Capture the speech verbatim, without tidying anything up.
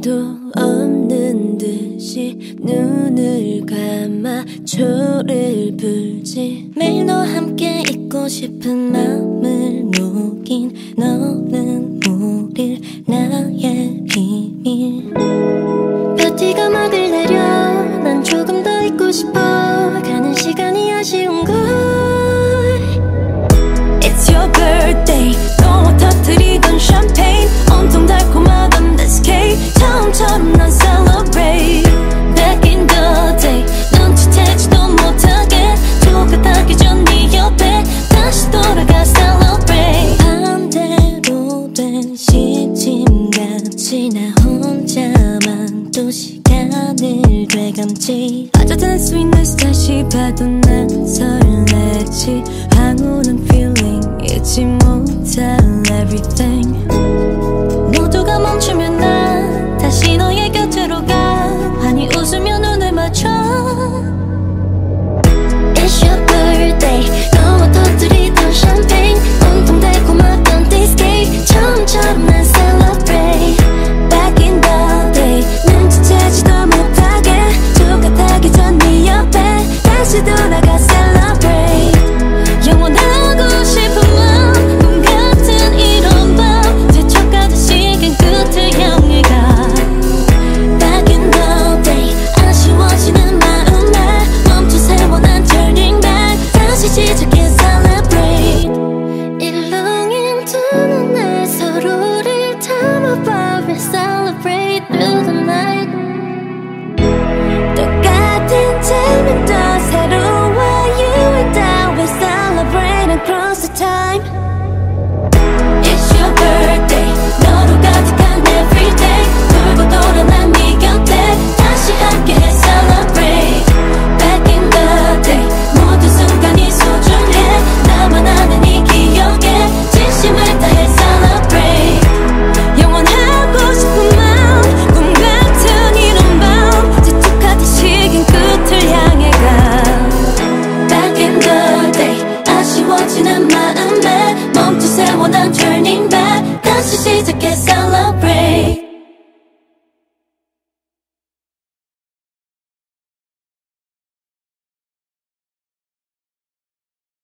일도 없는 듯이 눈을 감아 초를 불지. 매일 너와 함께 있고 싶은 마음을 녹인 너는 우릴 나의 비밀. 볕티가 막을 내려 난 조금 더 있고 싶어. 가는 시간이 아쉬운걸. It's your birthday. 너와 터뜨리던 샴페인 온통 달콤하던 this cake. 처음처럼 난 celebrate. Back in the day 눈치채지도 못하게 똑같하기 전 네 옆에 다시 돌아가 celebrate. 반대로 된 시침같이 나 혼자만 또 시간을 되감지. 어쩌다 sweetness 다시 봐도 난 설레지. 황홀한 feeling 잊지 못할 everything. 모두가 멈추면 난 다시 너의 곁으로 가. 환히 웃으며 눈을 맞춰.